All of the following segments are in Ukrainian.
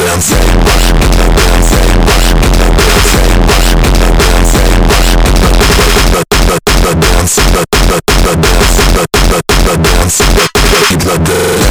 гипнодэнс, я ебашу гипнодэнс, я ебашу гипнодэнс, я ебашу гипнодэнс, я ебашу гипнодэнс, гипнодэнс, гипнодэнс.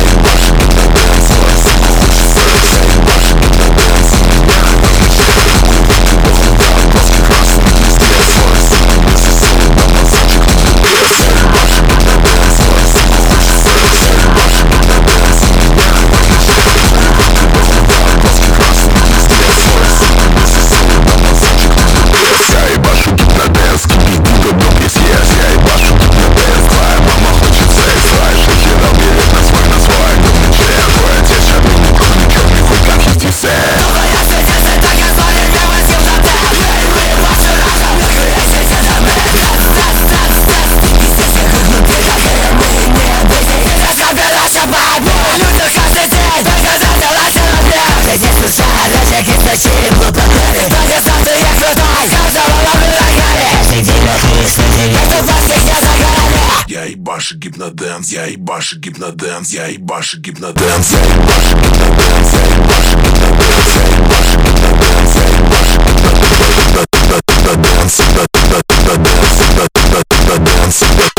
Я ебашу гипнодэнс, я ебашу гипнодэнс, я ебашу гипнодэнс, я ебашу гипнодэнс, я ебашу гипнодэнс, я ебашу гипнодэнс, я ебашу гипнодэнс, гипнодэнс, гипнодэнс.